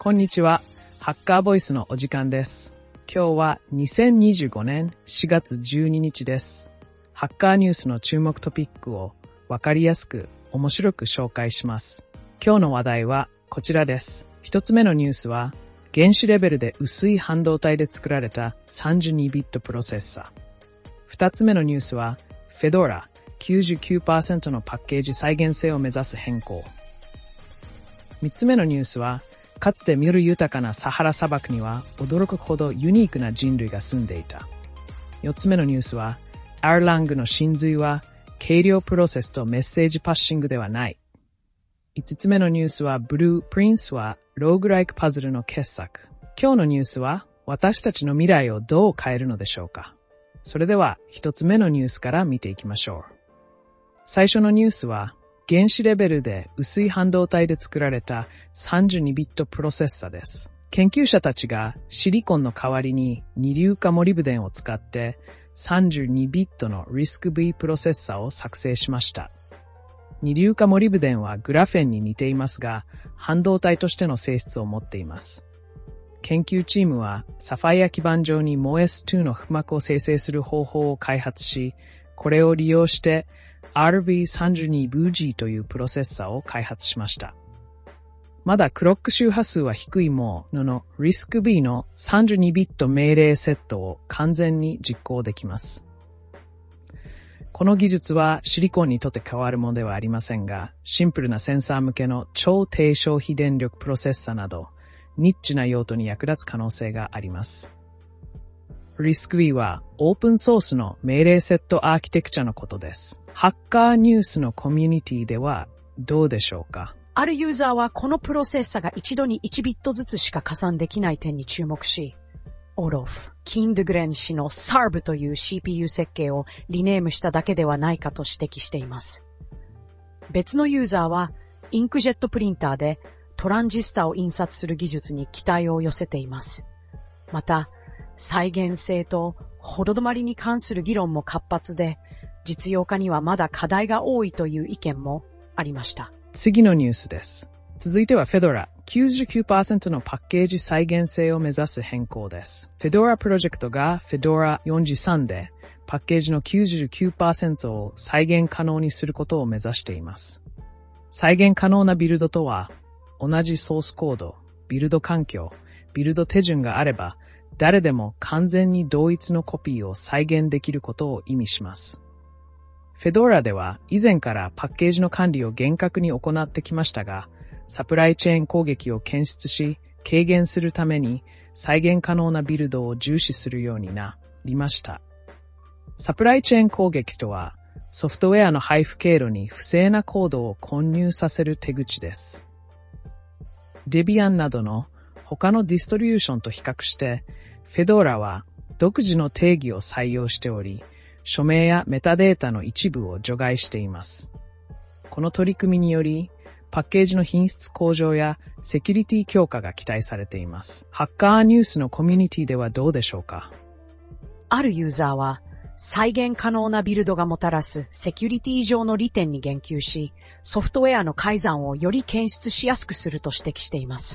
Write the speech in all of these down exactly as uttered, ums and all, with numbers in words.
こんにちは。ハッカーボイスのお時間です。今日はにせんにじゅうごねんしがつじゅうににちです。ハッカーニュースの注目トピックをわかりやすく面白く紹介します。今日の話題はこちらです。一つ目のニュースは原子レベルで薄い半導体で作られたさんじゅうにビットプロセッサー。二つ目のニュースはフェドラ きゅうじゅうきゅうパーセント のパッケージ再現性を目指す変更。三つ目のニュースはかつて緑豊かなサハラ砂漠には驚くほどユニークな人類が住んでいた。四つ目のニュースはアーラングの真髄は計量プロセスとメッセージパッシングではない。五つ目のニュースはブループリンスはローグライクパズルの傑作。今日のニュースは私たちの未来をどう変えるのでしょうか。それでは一つ目のニュースから見ていきましょう。最初のニュースは原子レベルで薄い半導体で作られたさんじゅうにビットプロセッサです。研究者たちがシリコンの代わりに二硫化モリブデンを使ってさんじゅうにビットの アイエスシーブイ プロセッサを作成しました。二硫化モリブデンはグラフェンに似ていますが、半導体としての性質を持っています。研究チームはサファイア基板上に エムオーエスツー の符膜を生成する方法を開発し、これを利用してアールビーさんじゅうにブイジー というプロセッサを開発しました。まだクロック周波数は低いものの アイエスシーブイ のさんじゅうにビット命令セットを完全に実行できます。この技術はシリコンにとって変わるものではありませんが、シンプルなセンサー向けの超低消費電力プロセッサなど、ニッチな用途に役立つ可能性があります。アイエスシーブイ はオープンソースの命令セットアーキテクチャのことです。ハッカーニュースのコミュニティではどうでしょうか。 あるユーザーはこのプロセッサが一度にいちビットずつしか加算できない点に注目し、オロフ・キンドグレン氏の サーブ という シーピーユー 設計をリネームしただけではないかと指摘しています。別のユーザーはインクジェットプリンターでトランジスタを印刷する技術に期待を寄せています。また、再現性とほど止まりに関する議論も活発で、実用化にはまだ課題が多いという意見もありました。 次のニュースです。続いてはフェドラ きゅうじゅうきゅうパーセント のパッケージ再現性を目指す変更です。フェドラプロジェクトがフェドラよんじゅうさんでパッケージの きゅうじゅうきゅうパーセント を再現可能にすることを目指しています。再現可能なビルドとは、同じソースコード、ビルド環境、ビルド手順があれば、誰でも完全に同一のコピーを再現できることを意味します。フェドラでは以前からパッケージの管理を厳格に行ってきましたが、サプライチェーン攻撃を検出し、軽減するために再現可能なビルドを重視するようになりました。サプライチェーン攻撃とは、ソフトウェアの配布経路に不正なコードを混入させる手口です。デビアンなどの他のディストリビューションと比較して、フェドラは独自の定義を採用しており、署名やメタデータの一部を除外しています。この取り組みにより、パッケージの品質向上やセキュリティ強化が期待されています。ハッカーニュースのコミュニティではどうでしょうか。 あるユーザーは、再現可能なビルドがもたらすセキュリティ上の利点に言及し、ソフトウェアの改ざんをより検出しやすくすると指摘しています。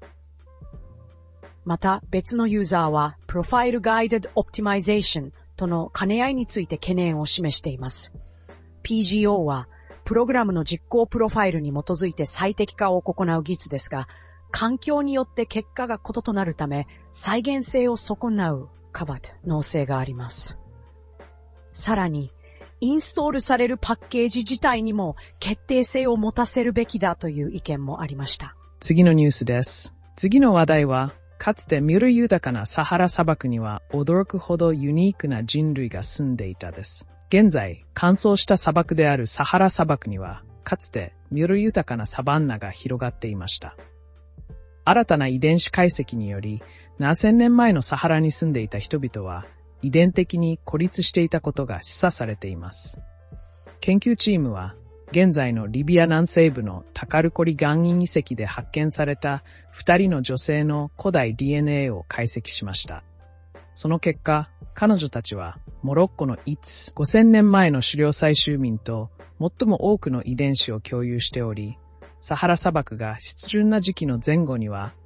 また別のユーザーは、プロファイルガイデッドオプティマイゼーションとの兼ね合いについて懸念を示しています。ピージーオー は、プログラムの実行プロファイルに基づいて最適化を行う技術ですが、環境によって結果が異なるため、再現性を損なう可能性があります。さらに、インストールされるパッケージ自体にも決定性を持たせるべきだという意見もありました。 次のニュースです。次の話題は、かつて緑豊かなサハラ砂漠には驚くほどユニークな人類が住んでいたです。現在、乾燥した砂漠であるサハラ砂漠には、かつて緑豊かなサバンナが広がっていました。新たな遺伝子解析により、ななせんねんまえのサハラに住んでいた人々は、遺伝的に孤立していたことが示唆されています。研究チームは、現在のリビア南西部のタカルコリ岩陰遺跡で発見された二人の女性の古代 ディーエヌエー を解析しました。その結果、彼女たちはモロッコのイツ、ごせんねんまえの狩猟採集民と最も多くの遺伝子を共有しており、サハラ砂漠が湿潤な時期の前後には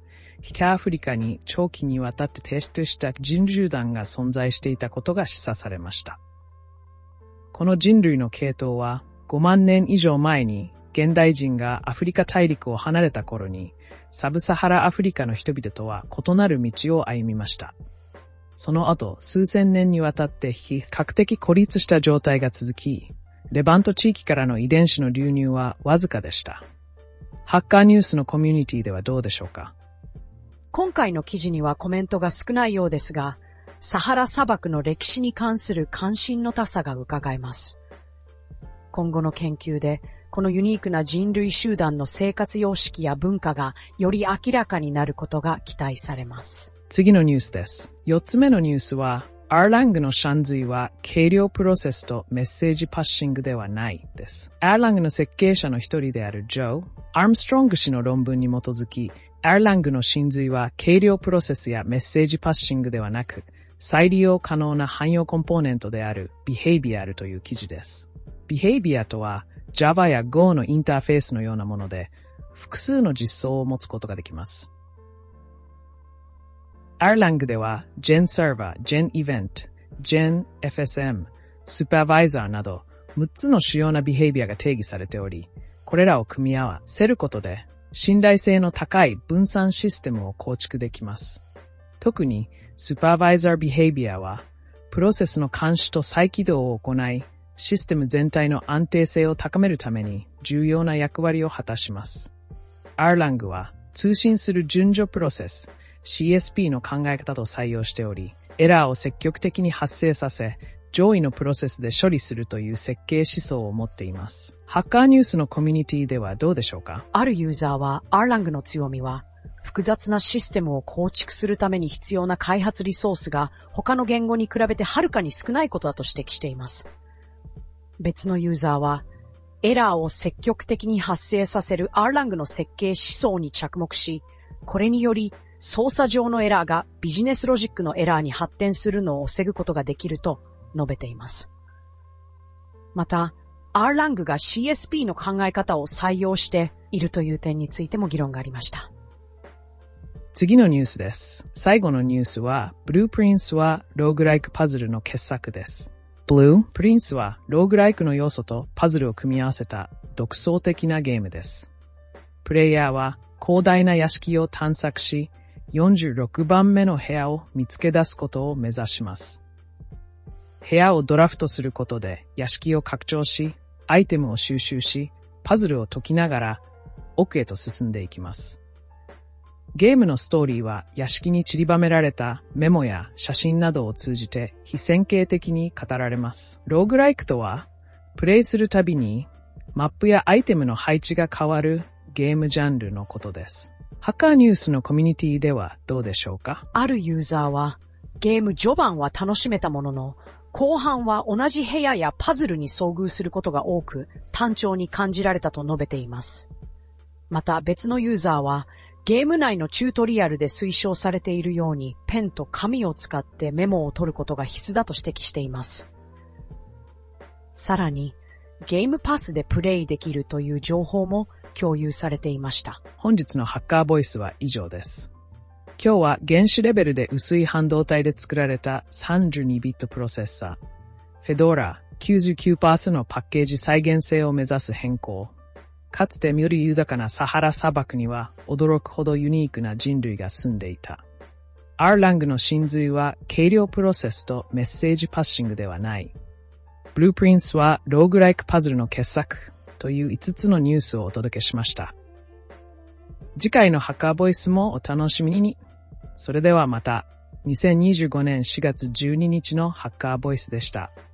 北アフリカに長期にわたって停滞した人類団が存在していたことが示唆されました。この人類の系統はごまんねん以上前に現代人がアフリカ大陸を離れた頃にサブサハラアフリカの人々とは異なる道を歩みました。その後、数千年にわたって比較的孤立した状態が続き、レバント地域からの遺伝子の流入はわずかでした。ハッカーニュースのコミュニティではどうでしょうか？ 今回の記事にはコメントが少ないようですが、サハラ砂漠の歴史に関する関心の多さが伺えます。今後の研究で、このユニークな人類集団の生活様式や文化がより明らかになることが期待されます。 次のニュースです。よっつめのニュースは、アーラングのシャンズイは計量プロセスとメッセージパッシングではないです。アーラングの設計者の一人であるジョー・アームストロング氏の論文に基づき、アーラングの真髄は計量プロセスやメッセージパッシングではなく、再利用可能な汎用コンポーネントである Behavior という記事です。Behavior とは Java や Go のインターフェースのようなもので、複数の実装を持つことができます。Erlang では GenServer、GenEvent、GenFSM、Supervisor などむっつの主要な Behavior が定義されており、これらを組み合わせることで信頼性の高い分散システムを構築できます。特に Supervisor Behavior はプロセスの監視と再起動を行い、システム全体の安定性を高めるために重要な役割を果たします。Erlang は通信する順序プロセス、シーエスピー の考え方と採用しており、エラーを積極的に発生させ、上位のプロセスで処理するという設計思想を持っています。ハッカーニュースのコミュニティではどうでしょうか？ あるユーザーは Erlang の強みは、複雑なシステムを構築するために必要な開発リソースが他の言語に比べてはるかに少ないことだと指摘しています。別のユーザーは、エラーを積極的に発生させる Erlang の設計思想に着目し、これにより操作上のエラーがビジネスロジックのエラーに発展するのを防ぐことができると述べています。また、Erlang が シーエスピー の考え方を採用しているという点についても議論がありました。 次のニュースです。最後のニュースは、Blueprints はローグライクパズルの傑作です。Blueprints はローグライクの要素とパズルを組み合わせた独創的なゲームです。プレイヤーは広大な屋敷を探索し、よんじゅうろくばんめの部屋を見つけ出すことを目指します。部屋をドラフトすることで屋敷を拡張し、アイテムを収集し、パズルを解きながら奥へと進んでいきます。ゲームのストーリーは屋敷に散りばめられたメモや写真などを通じて非線形的に語られます。ローグライクとは、プレイするたびにマップやアイテムの配置が変わるゲームジャンルのことです。ハッカーニュースのコミュニティではどうでしょうか？ あるユーザーは、ゲーム序盤は楽しめたものの、後半は同じ部屋やパズルに遭遇することが多く、単調に感じられたと述べています。また別のユーザーは、ゲーム内のチュートリアルで推奨されているように、ペンと紙を使ってメモを取ることが必須だと指摘しています。さらに、ゲームパスでプレイできるという情報も共有されていました。 本日のハッカーボイスは以上です。今日は原子レベルで薄い半導体で作られたさんじゅうにビットプロセッサー、Fedora きゅうじゅうきゅうパーセント のパッケージ再現性を目指す変更、かつて緑豊かなサハラ砂漠には驚くほどユニークな人類が住んでいた。Erlang の真髄は計量プロセスとメッセージパッシングではない。Blueprints はローグライクパズルの傑作といういつつのニュースをお届けしました。次回のハッカーボイスもお楽しみに。それではまた。にせんにじゅうごねんしがつじゅうににちのハッカーボイスでした。